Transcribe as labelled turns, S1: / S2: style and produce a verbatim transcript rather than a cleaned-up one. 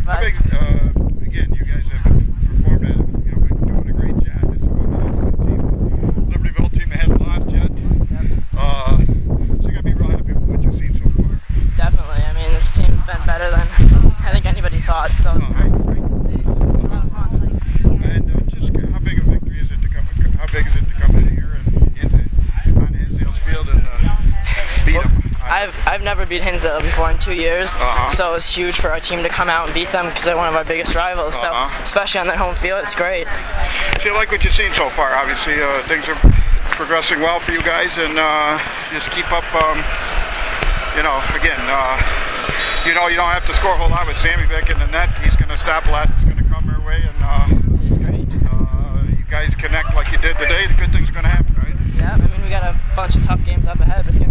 S1: How big, uh, again, you guys have performed at, you know, been doing a great job. This is one of the team, Libertyville team that hasn't lost yet. Uh, so you got to be real happy with what you've seen so far.
S2: Definitely. I mean, this team's been better than I think anybody thought, so it's great, it's great to see. It's a lot of fun.
S1: And uh, just how big a victory is it to come? How big is it to come in here and into on Hinsdale's field and uh, beat them?
S2: I've I've never beat Hinsdale before in two years,
S1: uh-huh.
S2: so it's huge for our team to come out and beat them because they're one of our biggest rivals.
S1: Uh-huh.
S2: So especially on their home field, it's great.
S1: So you like what you've seen so far? Obviously, uh, things are progressing well for you guys, and uh, just keep up. Um, you know, again, uh, you know, you don't have to score a whole lot with Sammy Vick in the net. He's going to stop a lot. It's going to come your way, and uh,
S2: He's great.
S1: Uh, you guys connect like you did today. The good things are going to happen, right?
S2: Yeah, I mean we got a bunch of tough games up ahead, but it's gonna